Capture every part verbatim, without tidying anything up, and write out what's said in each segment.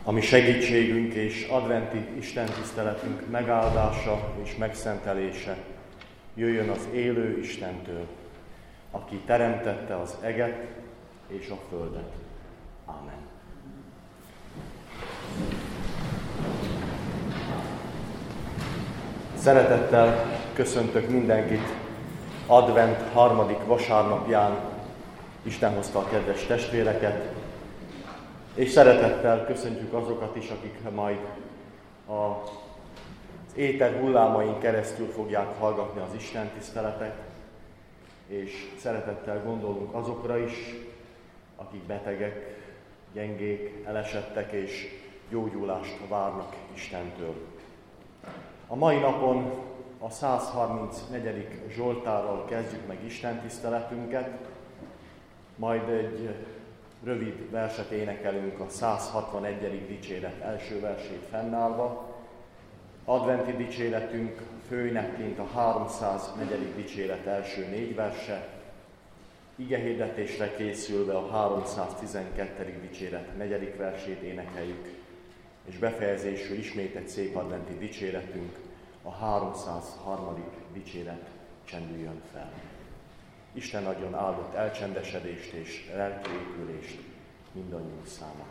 A mi segítségünk és adventi istentiszteletünk megáldása és megszentelése jöjjön az élő Istentől, aki teremtette az eget és a földet. Ámen. Szeretettel köszöntök mindenkit advent harmadik vasárnapján, Isten hozta a kedves testvéreket, és szeretettel köszöntjük azokat is, akik majd az éter hullámain keresztül fogják hallgatni az istentiszteletet, és szeretettel gondolunk azokra is, akik betegek, gyengék, elesettek és gyógyulást várnak Istentől. A mai napon a százharmincnegyedik Zsoltárral kezdjük meg istentiszteletünket, majd egy rövid verset énekelünk a százhatvanegyedik dicséret első versét fennállva. Adventi dicséretünk főünnepként a háromszáznegyedik dicséret első négy verse, igehirdetésre készülve a háromszáztizenkettedik dicséret negyedik versét énekeljük, és befejezésül ismét egy szép adventi dicséretünk, a háromszázharmadik dicséret csendüljön fel. Isten adjon áldott elcsendesedést és lelkiépülést mindannyiunk számára.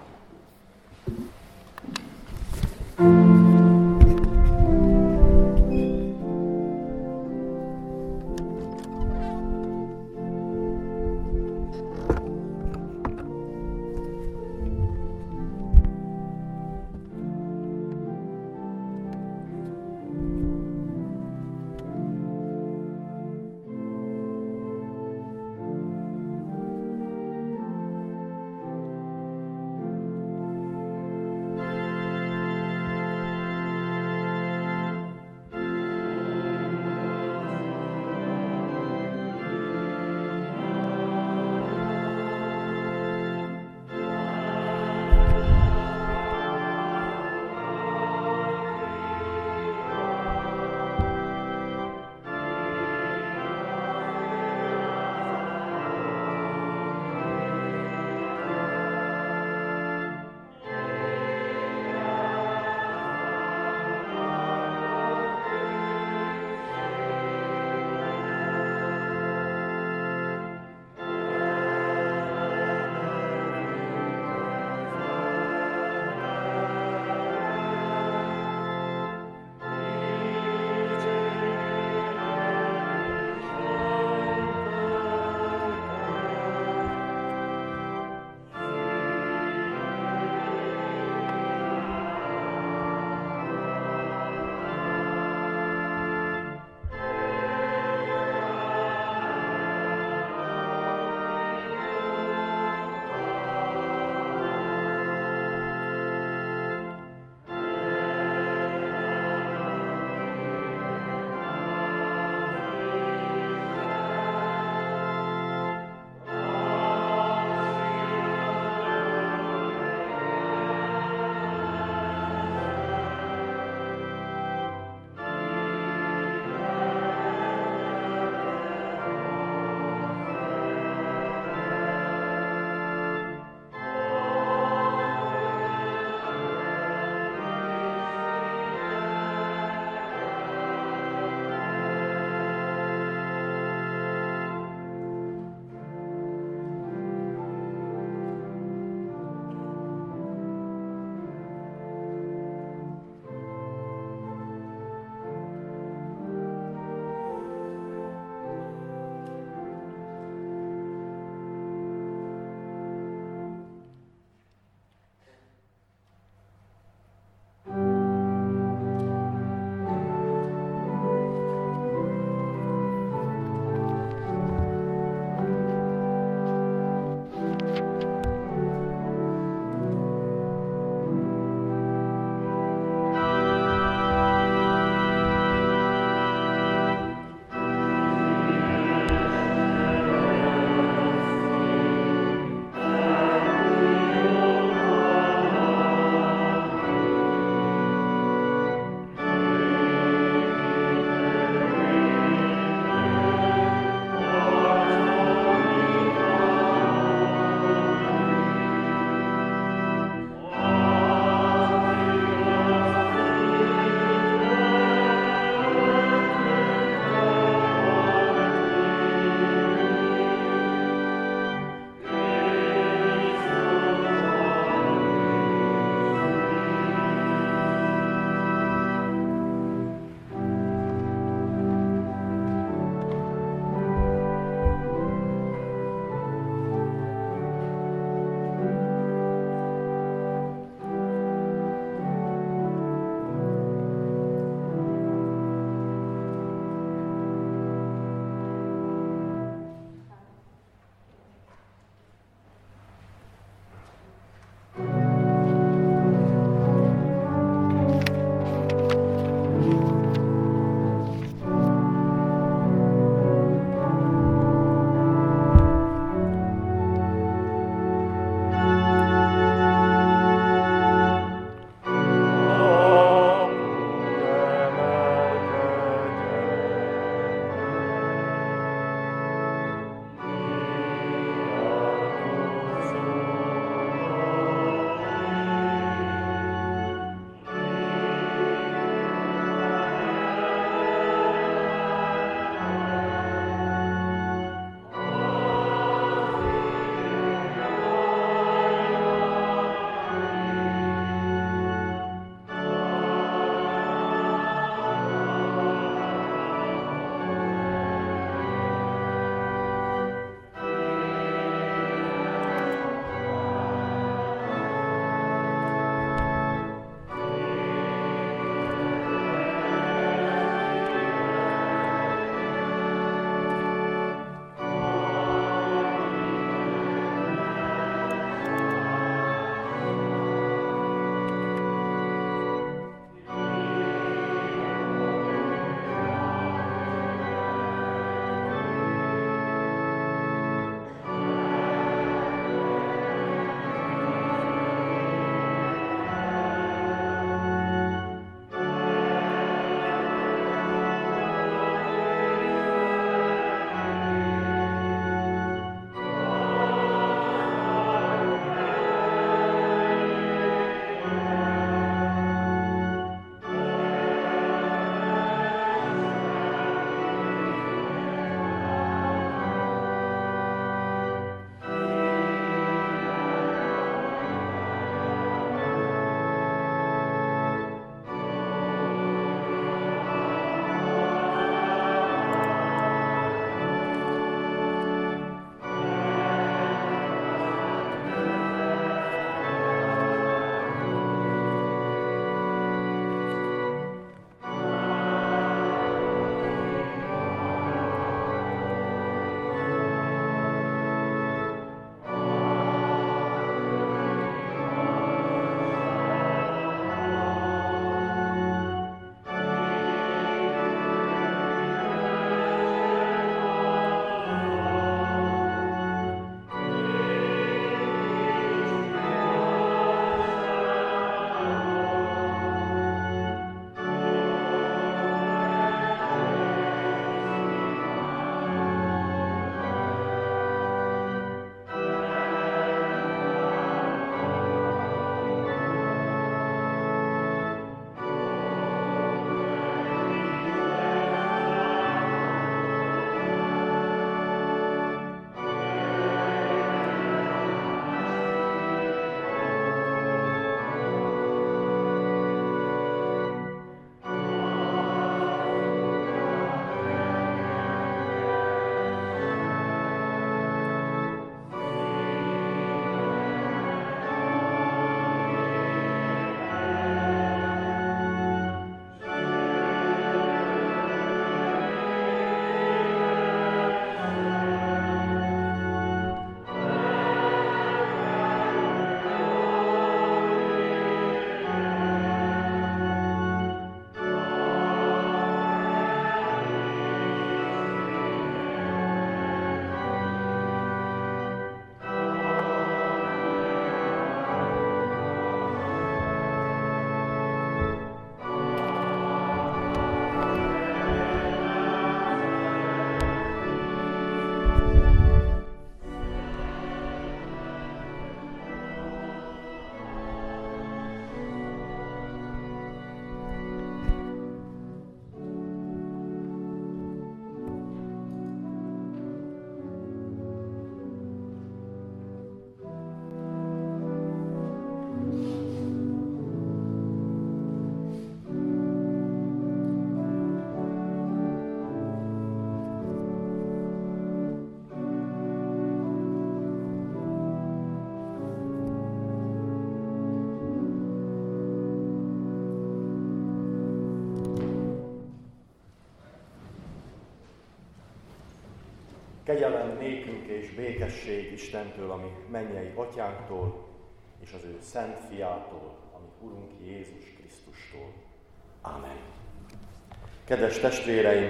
Kegyelem nékünk és békesség Istentől, ami mennyei atyánktól, és az ő szent fiától, ami Urunk Jézus Krisztustól. Ámen. Kedves testvéreim,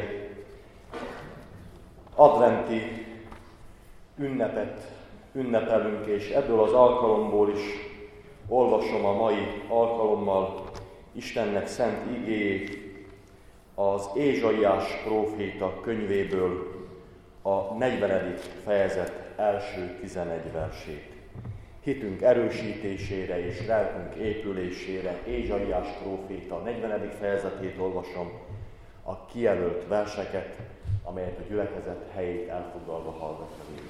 adventi ünnepet ünnepelünk, és ebből az alkalomból is olvasom a mai alkalommal Istennek szent igéjét, az Ézsaiás próféta könyvéből a negyvenedik fejezet első tizenegy versét. Hitünk erősítésére és lelkünk épülésére Ézsaiás próféta negyvenedik fejezetét olvasom, a kijelölt verseket, amelyet a gyülekezet helyét elfoglalva hallgatva végig.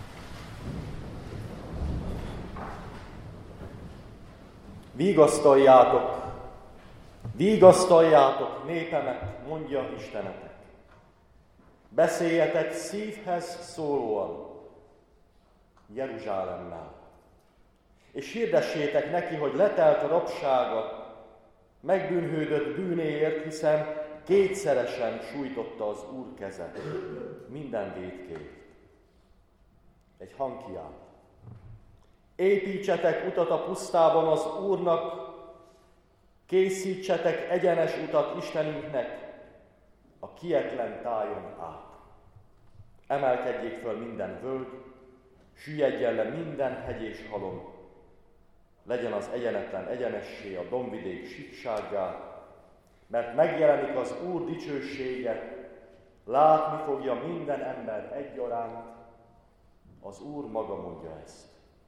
Vigasztaljátok, vigasztaljátok népemet, mondja Istenetek. Beszéljetek szívhez szólóan Jeruzsálemmel, és hirdessétek neki, hogy letelt a rabsága, megbűnhődött bűnéért, hiszen kétszeresen sújtotta az Úr keze minden vétkét. Egy hang kiált. Építsetek utat a pusztában az Úrnak, készítsetek egyenes utat Istenünknek a kietlen tájon át. Emelkedjék föl minden völgy, süllyedjen le minden hegy és halom, legyen az egyenetlen egyenessé a dombvidék síksággá, mert megjelenik az Úr dicsősége, látni fogja minden ember egyaránt, az Úr maga mondja ezt.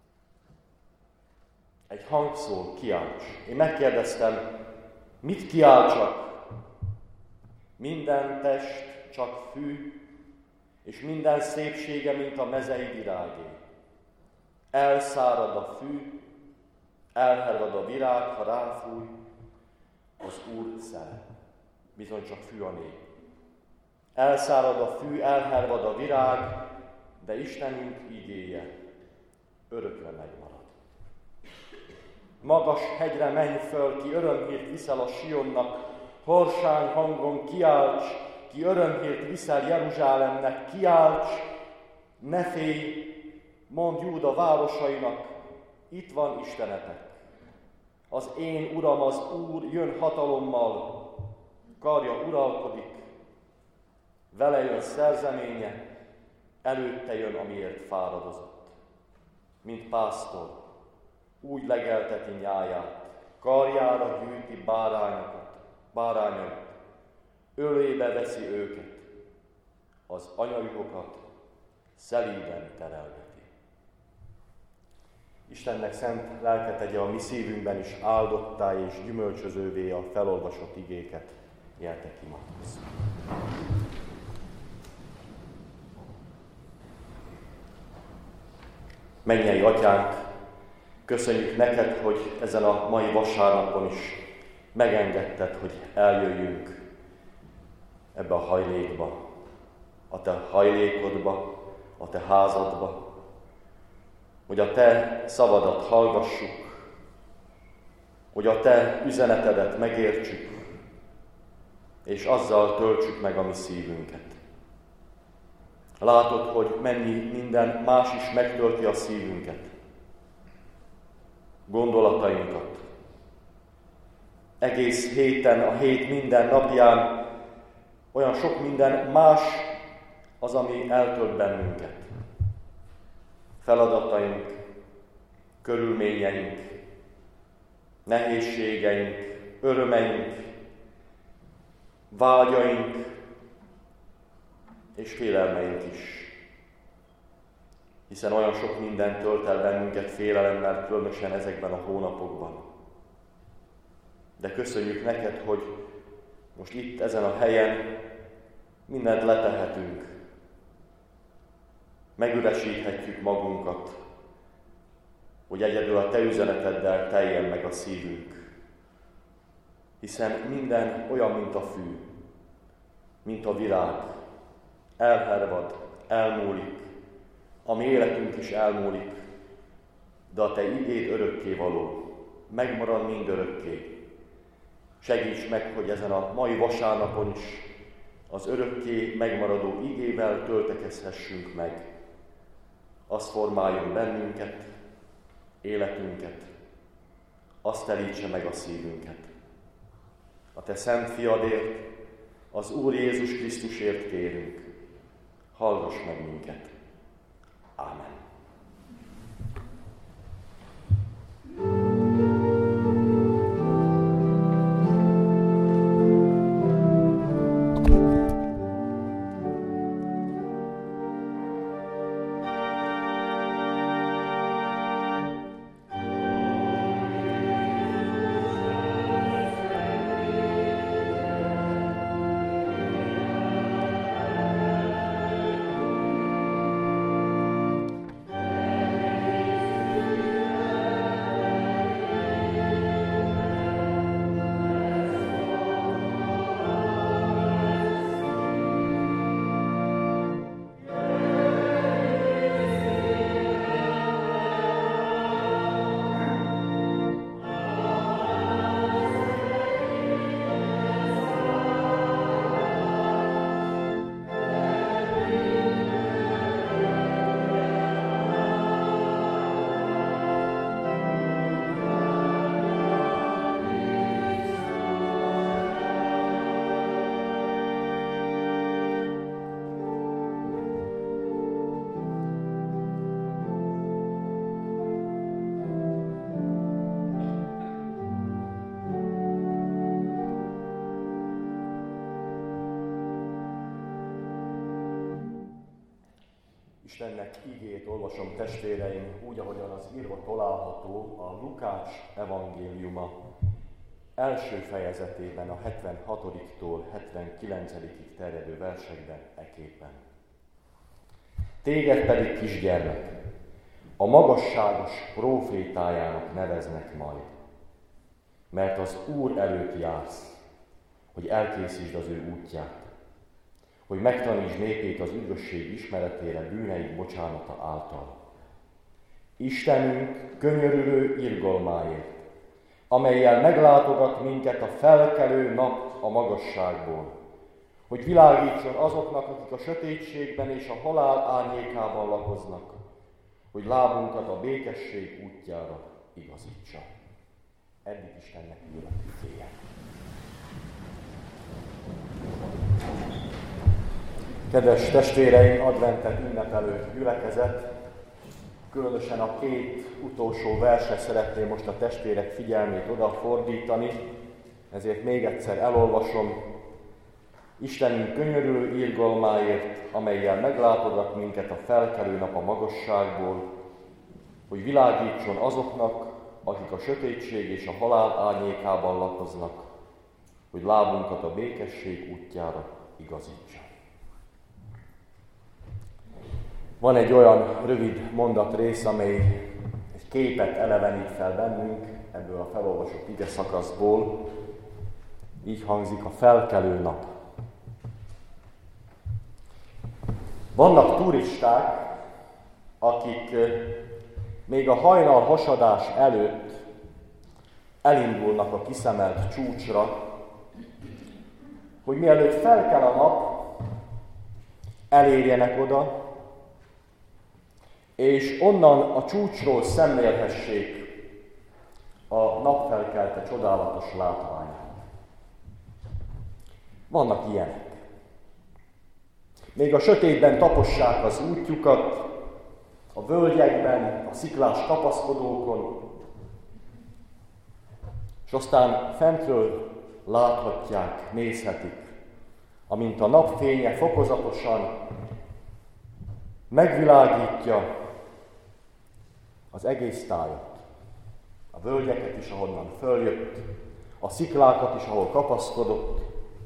Egy hang szól, kiálts. Én megkérdeztem, mit kiáltsak? Minden test csak fű, és minden szépsége, mint a mezei virágé. Elszárad a fű, elhervad a virág, ha ráfúj, az Úr szere. Bizony csak fű a nép. Elszárad a fű, elhervad a virág, de Istenünk igéje örökre megmarad. Magas hegyre menj föl, ki örömhírt viszel a Sionnak, horsány hangon kiálts, ki örömhírt viszel Jeruzsálemnek, kiálts, ne félj, mondd Júda városainak, itt van Istenetek. Az én Uram, az Úr jön hatalommal, karja uralkodik, vele jön szerzeménye, előtte jön, amiért fáradozott. Mint pásztor, úgy legelteti nyáját, karjára gyűjti bárányokat, bárányait, ölébe veszi őket, az anyajukokat szelíden terelgeti. Istennek szent lelke tegye a mi szívünkben is áldottá és gyümölcsözővé a felolvasott igéket. Gyertek, imádkozzunk! Mennyei Atyánk, köszönjük neked, hogy ezen a mai vasárnapon is megengedted, hogy eljöjjünk ebbe a hajlékba, a te hajlékodba, a te házadba, hogy a te szavadat hallgassuk, hogy a te üzenetedet megértsük, és azzal töltsük meg a mi szívünket. Látod, hogy mennyi minden más is megtölti a szívünket, gondolatainkat. Egész héten, a hét minden napján olyan sok minden más az, ami eltölt bennünket. Feladataink, körülményeink, nehézségeink, örömeink, vágyaink és félelmeink is. Hiszen olyan sok minden tölt el bennünket félelemmel, különösen ezekben a hónapokban. De köszönjük neked, hogy most itt, ezen a helyen mindent letehetünk. Megüresíthetjük magunkat, hogy egyedül a te üzeneteddel teljen meg a szívünk. Hiszen minden olyan, mint a fű, mint a virág, elhervad, elmúlik, a mi életünk is elmúlik, de a te igéd örökkévaló, megmarad mindörökké. Segíts meg, hogy ezen a mai vasárnapon is az örökké megmaradó igével töltekezhessünk meg. Az formáljon bennünket, életünket, azt telítse meg a szívünket. A Te szent fiadért, az Úr Jézus Krisztusért kérünk, hallgass meg minket. Ámen. Istennek igéjét olvasom, testvéreim, úgy, ahogyan az írva található a Lukács evangéliuma első fejezetében a hetvenhatodiktól hetvenkilencedikig terjedő versekben eképpen. Téged pedig, kisgyermek, a magasságos prófétájának neveznek majd, mert az Úr előtt jársz, hogy elkészítsd az ő útját, hogy megtanítsd népét az üdvösség ismeretére bűneik bocsánata által. Istenünk könyörülő irgalmáért, amellyel meglátogat minket a felkelő nap a magasságból, hogy világítson azoknak, akik a sötétségben és a halál árnyékában lakoznak, hogy lábunkat a békesség útjára igazítsa. Eddig Istennek életügyéje. Kedves testvéreim, adventet ünnepelő gyülekezet, különösen a két utolsó versre szeretném most a testvérek figyelmét odafordítani, ezért még egyszer elolvasom. Istenünk könyörülő irgalmáért, amellyel meglátogat minket a felkelő nap a magasságból, hogy világítson azoknak, akik a sötétség és a halál árnyékában lakoznak, hogy lábunkat a békesség útjára igazítsa. Van egy olyan rövid mondatrész, amely egy képet elevenít fel bennünk ebből a felolvasott ige szakaszból. Így hangzik: a felkelő nap. Vannak turisták, akik még a hajnal hasadás előtt elindulnak a kiszemelt csúcsra, hogy mielőtt felkel a nap, elérjenek oda, és onnan a csúcsról szemlélhessék a napfelkelte csodálatos látványát. Vannak ilyenek. Még a sötétben tapossák az útjukat, a völgyekben, a sziklás kapaszkodókon, és aztán fentről láthatják, nézhetik, amint a napfénye fokozatosan megvilágítja az egész tájat, a völgyeket is, ahonnan följött, a sziklákat is, ahol kapaszkodott.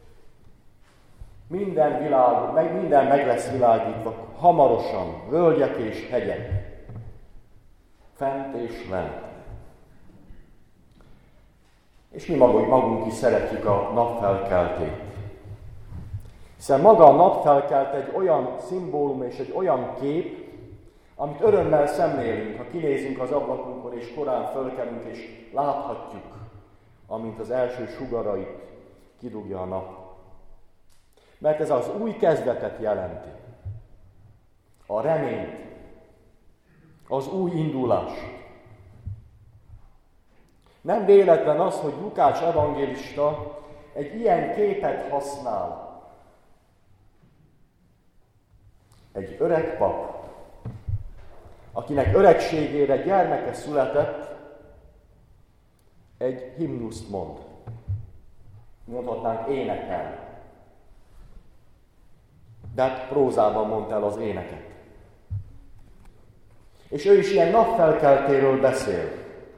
Minden világ, meg minden meg lesz világítva, hamarosan, völgyek és hegyek, fent és lent. És mi magunk, magunk is szeretjük a napfelkeltét. Hiszen maga a napfelkelt egy olyan szimbólum és egy olyan kép, amit örömmel szemlélünk, ha kinézünk az ablakunkon és korán fölkelünk és láthatjuk, amint az első sugarait kidugja a nap. Mert ez az új kezdetet jelenti. A reményt, az új indulást. Nem véletlen az, hogy Lukács evangélista egy ilyen képet használ. Egy öreg pap, akinek öregségére gyermeke született, egy himnuszt mond. Mondhatnánk énekel. De hát prózában mondta el az éneket. És ő is ilyen napfelkeltéről beszél.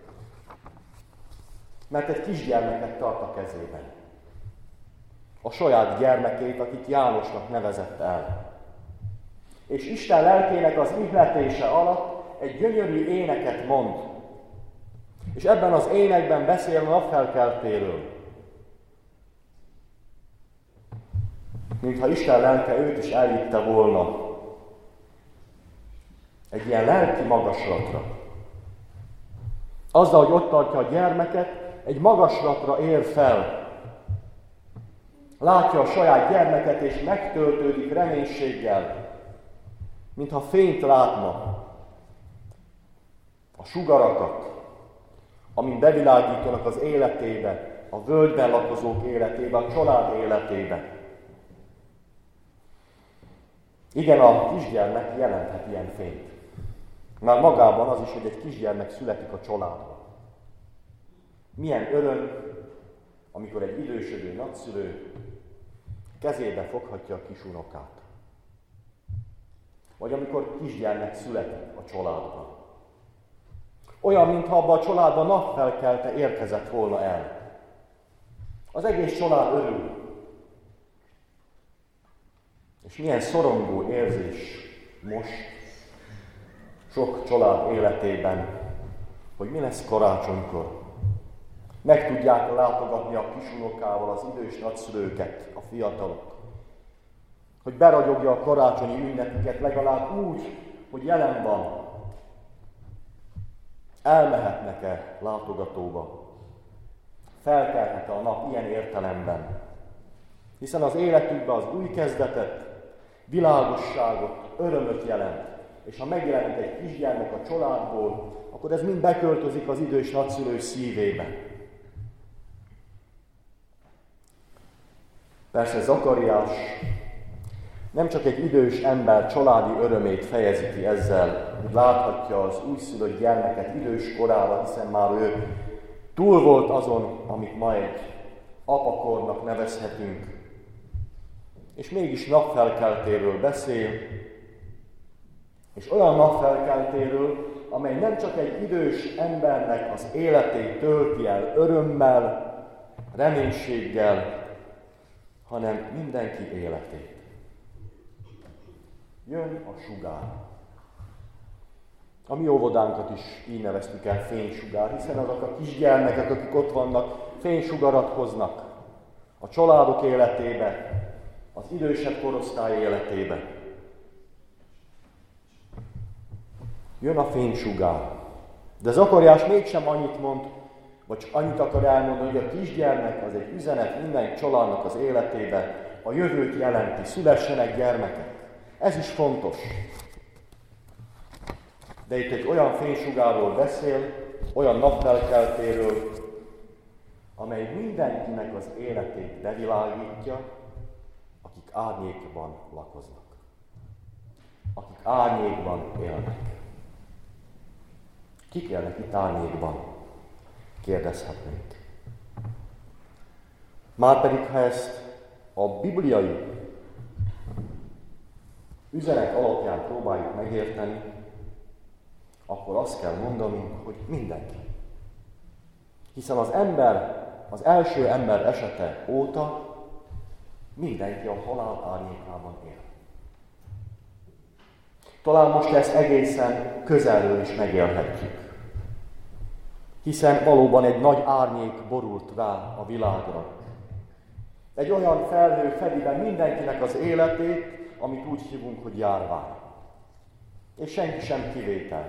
Mert egy kisgyermeket tart a kezében. A saját gyermekét, akit Jánosnak nevezett el. És Isten lelkének az ihletése alatt egy gyönyörű éneket mond. És ebben az énekben beszél a napfelkeltéről. Mintha Isten lelke őt is elvitte volna egy ilyen lelki magaslatra. Azzal, hogy ott tartja a gyermeket, egy magaslatra ér fel. Látja a saját gyermeket, és megtöltődik reménységgel, mintha fényt látna. A sugarakat, amin bevilágítanak az életébe, a völgyben lakozók életébe, a család életébe. Igen, a kisgyermek jelenthet ilyen fényt. Már magában az is, hogy egy kisgyermek születik a családban. Milyen öröm, amikor egy idősödő nagyszülő kezébe foghatja a kisunokát. Vagy amikor kisgyermek születik a családban. Olyan, mintha abban a családban napfelkelte érkezett volna el. Az egész család örül. És milyen szorongó érzés most sok család életében, hogy mi lesz karácsonykor. Meg tudják látogatni a kisunokával az idős nagyszülőket, a fiatalok. Hogy beragyogja a karácsonyi ünnepüket legalább úgy, hogy jelen van. Elmehetnek-e látogatóba? Felkelhet-e a nap ilyen értelemben? Hiszen az életükben az új kezdetet, világosságot, örömöt jelent. És ha megjelenik egy kisgyermek a családból, akkor ez mind beköltözik az idős nagyszülő szívébe. Persze Zakariás nem csak egy idős ember családi örömét fejezi ki ezzel, hogy láthatja az újszülött gyermeket idős korára, hiszen már ő túl volt azon, amit ma egy apakornak nevezhetünk. És mégis napfelkeltéről beszél, és olyan napfelkeltéről, amely nem csak egy idős embernek az életét tölti el örömmel, reménységgel, hanem mindenki életét. Jön a sugár. A mi óvodánkat is így neveztük el fénysugár, hiszen azok a kisgyermekek, akik ott vannak, fénysugarat hoznak a családok életébe, az idősebb korosztály életébe. Jön a fénysugár. De Zakariás mégsem annyit mond, vagy csak annyit akar elmondani, hogy a kisgyermek az egy üzenet minden családnak az életébe, a jövőt jelenti, szülessenek gyermekek. Ez is fontos. De itt egy olyan fénysugárról beszél, olyan napfelkeltéről, amely mindenkinek az életét bevilágítja, akik árnyékban lakoznak. Akik árnyékban élnek. Kik élnek itt árnyékban? Kérdezhetnénk. Márpedig, ha ezt a bibliai üzenet alapján próbáljuk megérteni, akkor azt kell mondanunk, hogy mindenki. Hiszen az ember, az első ember esete óta mindenki a halál árnyékában él. Talán most ezt egészen közelről is megélhetjük. Hiszen valóban egy nagy árnyék borult rá a világra. Egy olyan felhő fedi be mindenkinek az életét, amit úgy hívunk, hogy járvány. És senki sem kivétel.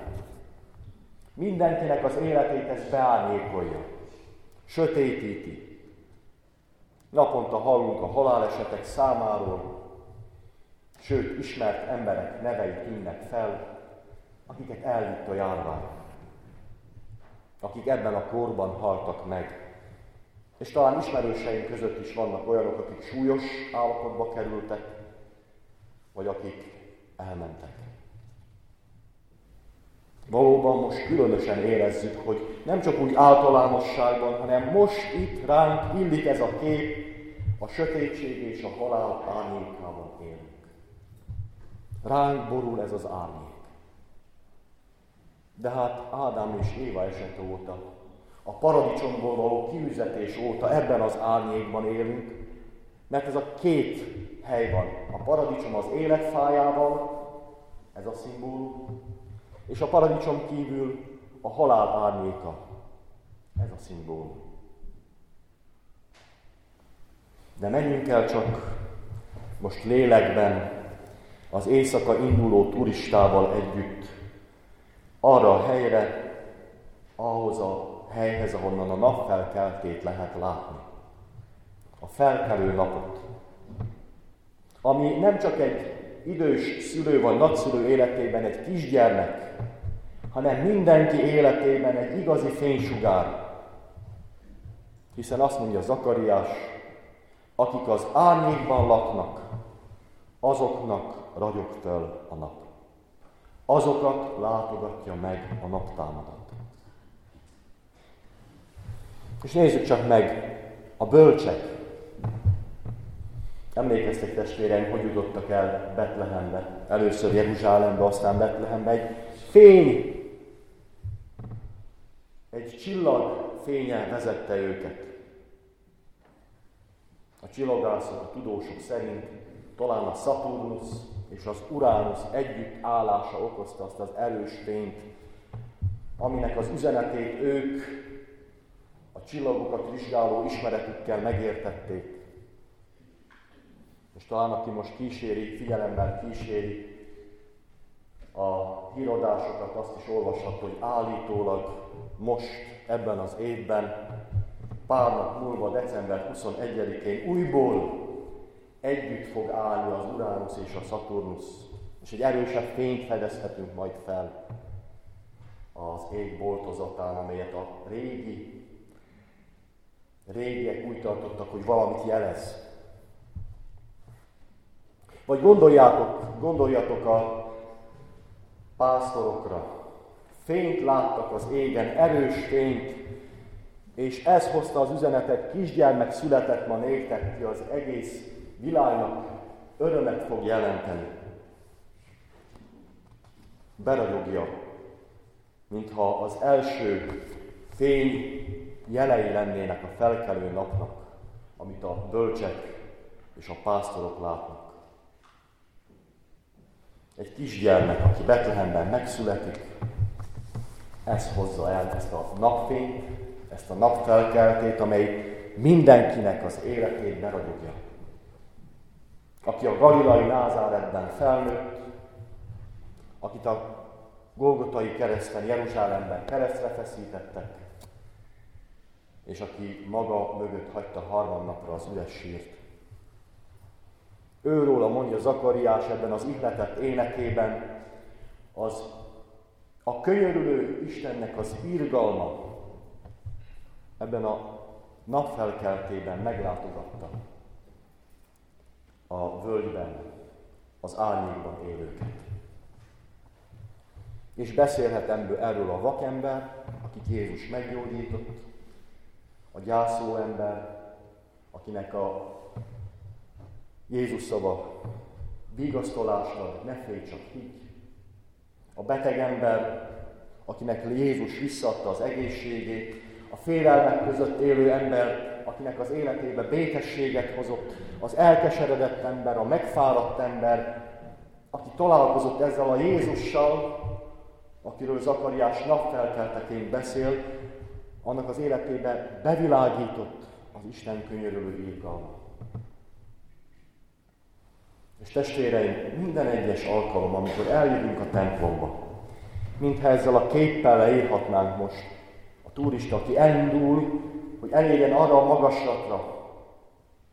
Mindenkinek az életét ez beárnyékolja, sötétíti. Naponta hallunk a halálesetek számáról, sőt, ismert emberek nevei tűnnek fel, akiket elvitt a járvány, akik ebben a korban haltak meg. És talán ismerőseink között is vannak olyanok, akik súlyos állapotba kerültek, vagy akik elmentek. Valóban most különösen érezzük, hogy nem csak úgy általánosságban, hanem most itt ránk illik ez a kép, a sötétség és a halál árnyékában élünk. Ránk borul ez az árnyék. De hát Ádám és Éva esete óta, a paradicsomból való kiüzetés óta ebben az árnyékban élünk, mert ez a két hely van. A paradicsom az életfájával, ez a szimbólum, és a paradicsom kívül a halál árnyéka, ez a szimbólum. De menjünk el csak most lélekben az éjszaka induló turistával együtt arra a helyre, ahhoz a helyhez, ahonnan a napfelkeltét lehet látni. A felkelő napot, ami nem csak egy idős szülő vagy nagyszülő életében egy kisgyermek, hanem mindenki életében egy igazi fénysugár. Hiszen azt mondja Zakariás, akik az árnyékban laknak, azoknak ragyog föl a nap. Azokat látogatja meg a naptámadat. És nézzük csak meg a bölcsek. Emlékeztek testvéreim, hogy jutottak el Betlehembe. Először Jeruzsálembe, aztán Betlehembe. Egy fény, egy csillag fénye vezette őket. A csillagászok, a tudósok szerint talán a Szaturnusz és az Uránusz együtt állása okozta azt az erős fényt, aminek az üzenetét ők a csillagokat vizsgáló ismeretükkel megértették. És talán aki most kíséri, figyelemmel kíséri a híradásokat, azt is olvashat, hogy állítólag most, ebben az évben, pár nap múlva, december huszonegyedikén újból együtt fog állni az Uránusz és a Szaturnusz, és egy erősebb fényt fedezhetünk majd fel az ég boltozatán, amelyet a régi, régiek úgy tartottak, hogy valamit jelez. Vagy gondoljátok, gondoljatok a pásztorokra. Fényt láttak az égen, erős fényt, és ez hozta az üzenetet, kisgyermek született ma néktek, ki az egész világnak örömet fog jelenteni. Beragyogja, mintha az első fény jelei lennének a felkelő napnak, amit a bölcsek és a pásztorok látnak. Egy kisgyermek, aki Betlehemben megszületik, ez hozza el ezt a napfényt, ezt a napfelkeltét, amely mindenkinek az életét beragyogja. Aki a galilai Názáretben felnőtt, akit a Golgotai kereszten, Jeruzsálemben keresztre feszítettek, és aki maga mögött hagyta harmadnapra az üres sírt. Őróla mondja Zakariás ebben az ihletett énekében, az a könyörülő Istennek az irgalma ebben a napfelkeltében meglátogatta a völgyben, az árnyékban élőket. És beszélhet erről a vakember, akit Jézus meggyógyított, a gyászoló ember, akinek a Jézus szava vigasztalást ad, ne félj, csak higgy. A beteg ember, akinek Jézus visszaadta az egészségét, a félelmek között élő ember, akinek az életébe békességet hozott, az elkeseredett ember, a megfáradt ember, aki találkozott ezzel a Jézussal, akiről Zakariás napfelkelteként beszél, annak az életébe bevilágított az Isten könyörülő irgalma. És testvéreim, minden egyes alkalom, amikor eljövünk a templomba, mintha ezzel a képpel leírhatnánk most, a turista, aki elindul, hogy elérjen arra a magaslatra,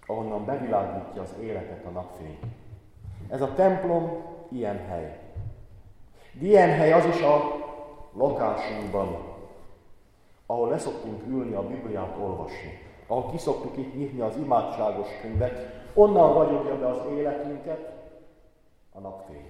ahonnan bevilágítja az életet a napfény. Ez a templom ilyen hely. De ilyen hely az is a lakásunkban, ahol leszoktunk ülni a Bibliát olvasni, ahol kiszoktuk itt nyitni az imádságos könyvet, onnan ragyogja be az életünket a napfény.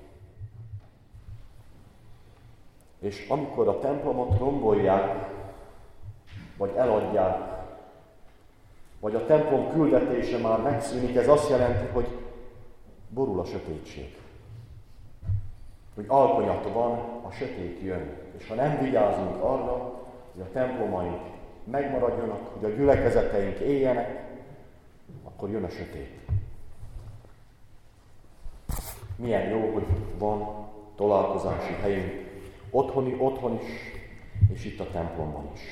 És amikor a templomot rombolják, vagy eladják, vagy a templom küldetése már megszűnik, ez azt jelenti, hogy borul a sötétség. Hogy alkonyat van, a sötét jön. És ha nem vigyázunk arra, hogy a templomaink megmaradjanak, hogy a gyülekezeteink éljenek, akkor jön a sötét. Milyen jó, hogy van találkozási helyünk, otthoni, otthon is, és itt a templomban is.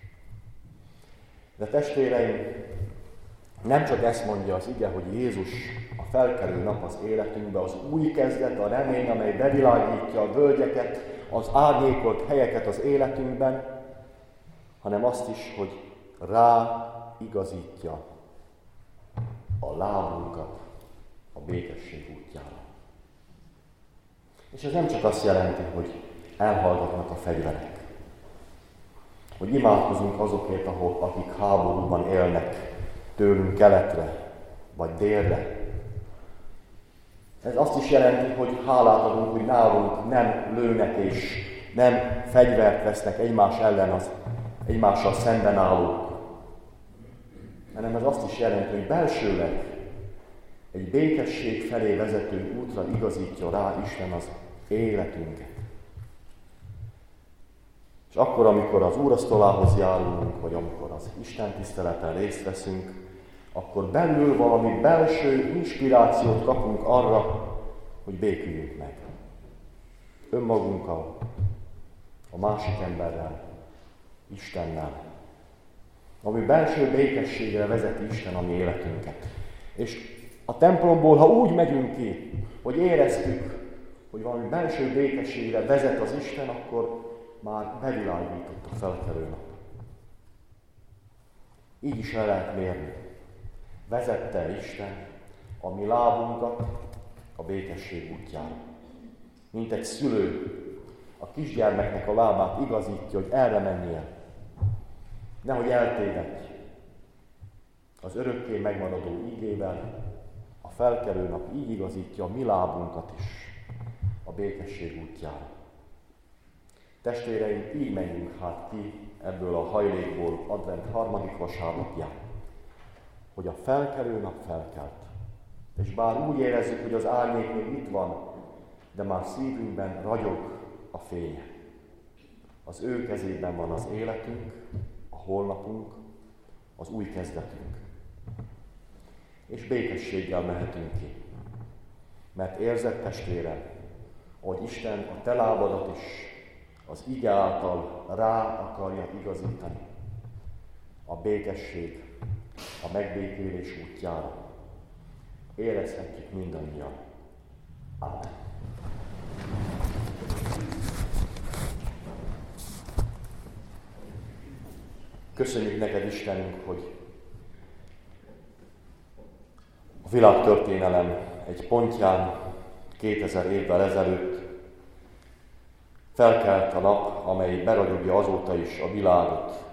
De testvéreim, nem csak ezt mondja az ige, hogy Jézus a felkelő nap az életünkbe, az új kezdet, a remény, amely bevilágítja a völgyeket, az árnyékolt helyeket az életünkben, hanem azt is, hogy ráigazítja a lábunkat a békesség útjára. És ez nem csak azt jelenti, hogy elhallgatnak a fegyverek, hogy imádkozunk azokért, ahol, akik háborúban élnek, tőlünk keletre, vagy délre. Ez azt is jelenti, hogy hálát adunk, hogy nálunk nem lőnek és nem fegyvert vesznek egymás ellen az egymással szemben állók. Hanem ez azt is jelenti, hogy belsőleg egy békesség felé vezető útra igazítja rá Isten az életünket. És akkor, amikor az úrasztalához járulunk, vagy amikor az Isten tiszteleten részt veszünk, akkor belül valami belső inspirációt kapunk arra, hogy béküljünk meg. Önmagunkkal, a másik emberrel, Istennel. Ami belső békességre vezeti Isten a mi életünket. És a templomból, ha úgy megyünk ki, hogy éreztük, hogy valami belső békességre vezet az Isten, akkor már bevilágított a felkelő nap. Így is el lehet mérni. Vezette Isten a mi lábunkat a békesség útjára. Mint egy szülő a kisgyermeknek a lábát igazítja, hogy erre menjen. Nehogy eltévedj. Az örökké megmaradó ígével a felkelő nap így igazítja a mi lábunkat is a békesség útjára. Testvéreim, így menjünk hát ki ebből a hajlékból advent harmadik vasárnapján, hogy a felkelő nap felkelt. És bár úgy érezzük, hogy az árnyék még itt van, de már szívünkben ragyog a fénye. Az ő kezében van az életünk, a holnapunk, az új kezdetünk. És békességgel mehetünk ki. Mert érzed, testvérem, hogy Isten a te lábadat is az ige által rá akarja igazítani a békesség, a megbékélés útjára. Érezhetjük mindannyian. Amen. Köszönjük neked, Istenünk, hogy a világtörténelem egy pontján kétezer évvel ezelőtt felkelt a nap, amely beragyogja azóta is a világot.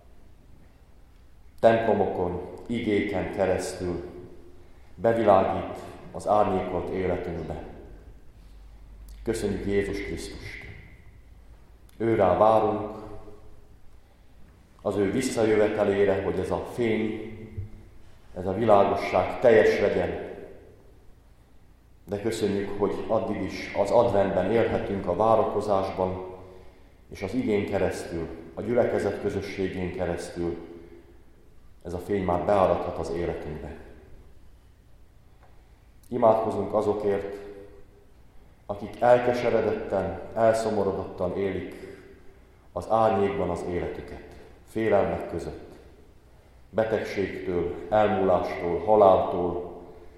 Templomokon, igéken keresztül bevilágít az árnyékolt életünkbe. Köszönjük Jézus Krisztust. Őrá várunk, az ő visszajövetelére, hogy ez a fény, ez a világosság teljes legyen. De köszönjük, hogy addig is az adventben élhetünk a várakozásban, és az igén keresztül, a gyülekezet közösségén keresztül ez a fény már beáradhat az életünkbe. Imádkozunk azokért, akik elkeseredetten, elszomorodottan élik az árnyékban az életüket, félelmek között, betegségtől, elmúlástól, haláltól,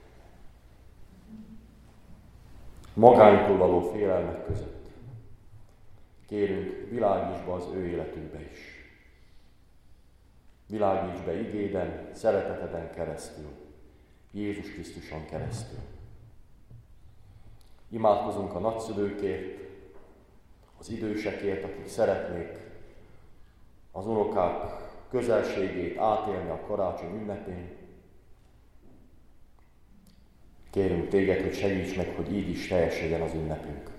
magánytól való félelmek között. Kérünk, világíts be az ő életükbe is. Világíts be igéden, szereteteden keresztül. Jézus Krisztuson keresztül. Imádkozunk a nagyszülőkért, az idősekért, akik szeretnék az unokák közelségét átélni a karácsony ünnepén. Kérünk téged, hogy segíts meg, hogy így is teljesedjen az ünnepünk.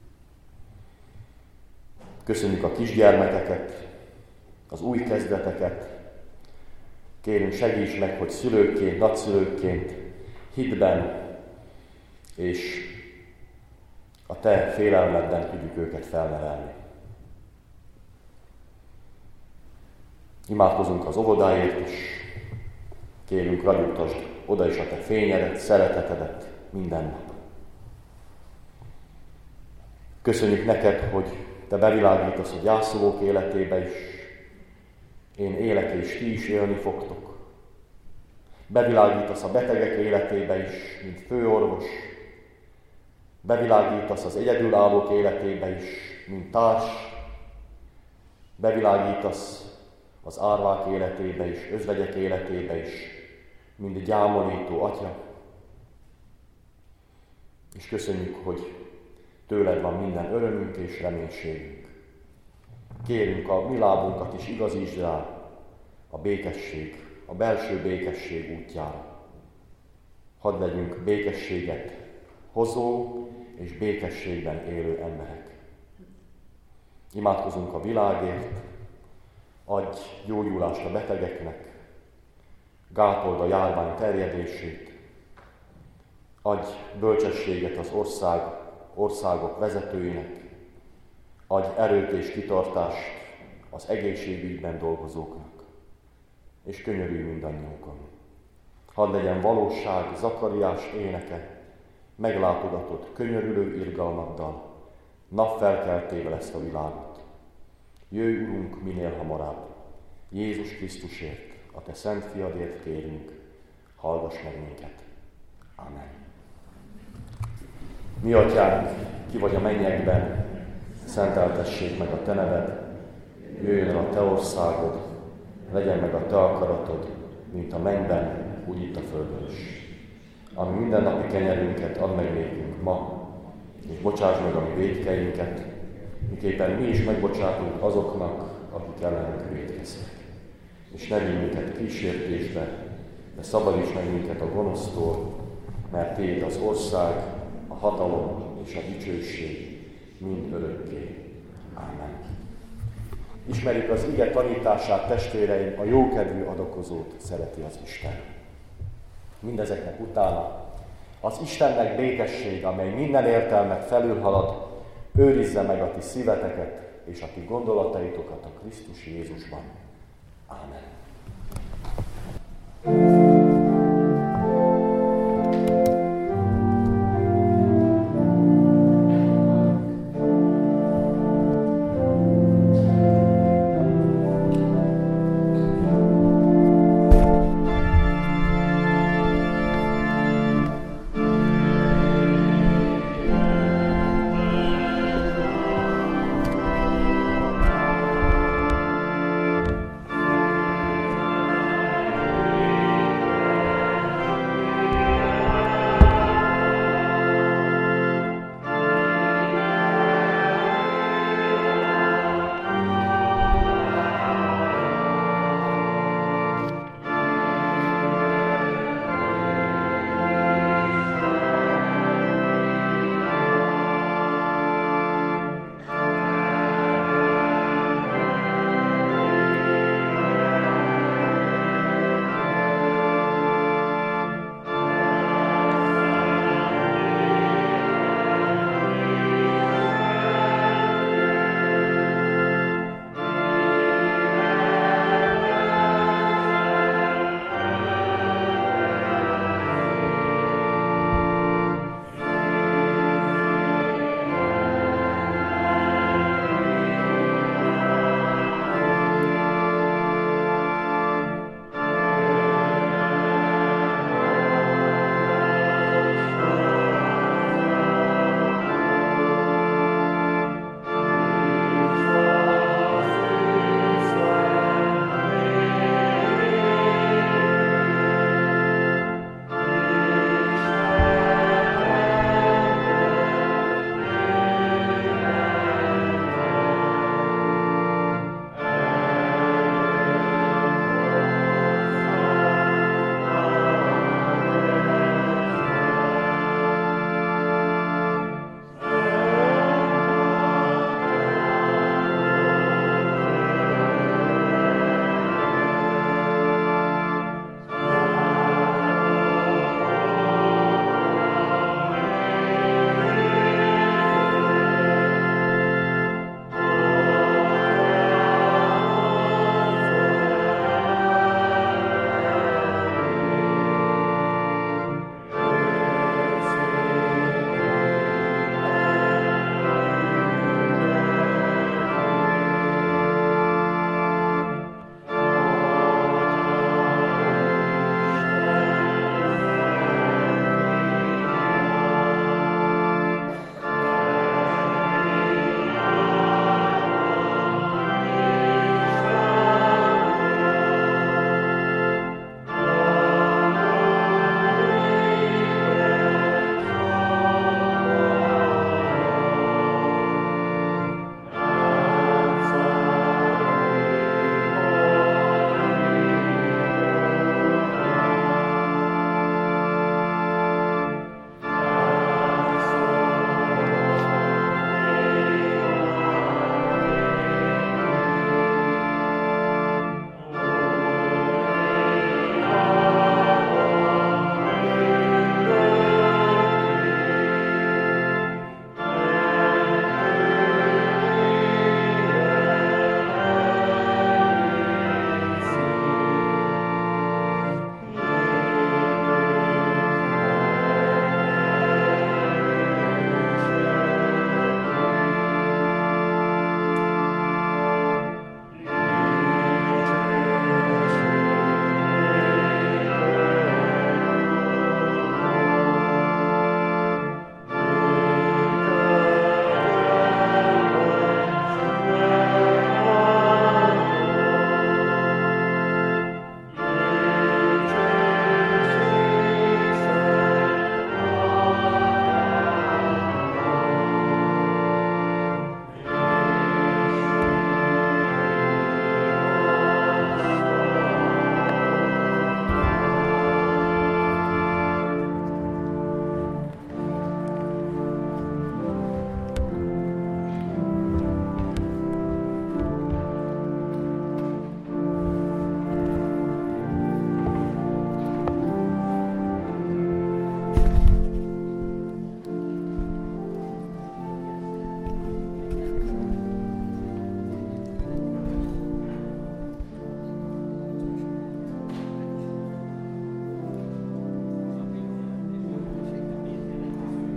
Köszönjük a kisgyermekeket, az új kezdeteket. Kérünk, segíts meg, hogy szülőkként, nagyszülőkként, hitben és a te félelmedben tudjuk őket felnevelni. Imádkozunk az óvodáért is. Kérünk, ragyogtasd oda is a te fényedet, szeretetedet minden nap. Köszönjük neked, hogy te bevilágítasz a gyászolók életébe is. Én élek, és ti is élni fogtok. Bevilágítasz a betegek életébe is, mint főorvos. Bevilágítasz az egyedülállók életébe is, mint társ. Bevilágítasz az árvák életébe is, özvegyek életébe is, mint gyámolító atya. És köszönjük, hogy tőled van minden örömünk és reménységünk. Kérünk, a mi lábunkat is igazítsd rá a békesség, a belső békesség útjára. Hadd legyünk békességet hozó és békességben élő emberek. Imádkozunk a világért, adj gyógyulást a betegeknek, gátold a járvány terjedését, adj bölcsességet az ország, országok vezetőinek, adj erőt és kitartást az egészségügyben dolgozóknak, és könyörülj mindannyiunkon. Hadd legyen valóság Zakariás éneke, meglátogatott könyörülő irgalmaddal, napfelkeltével ezt a világot. Jöjj, Urunk, minél hamarabb, Jézus Krisztusért, a te szent fiadért kérünk, hallgass meg minket. Amen. Mi atyánk, ki vagy a mennyekben, szenteltessék meg a te neved, jöjjön a te országod, legyen meg a te akaratod, mint a mennyben, úgy itt a földön is. Ami mindennapi kenyerünket add meg nékünk ma, és bocsáss meg a mi vétkeinket, miképpen mi is megbocsátunk azoknak, akik ellenünk vétkeztek. És ne vigy minket kísértésbe, de szabadíts meg minket a gonosztól, mert tiéd az ország, a hatalom és a dicsőség mind örökké. Ámen. Ismerjük az ige tanítását, testvéreim, a jókedvű adakozót szereti az Isten. Mindezeknek utána az Istennek békesség, amely minden értelmet felülhalad, őrizze meg a ti szíveteket és a ti gondolataitokat a Krisztus Jézusban. Ámen.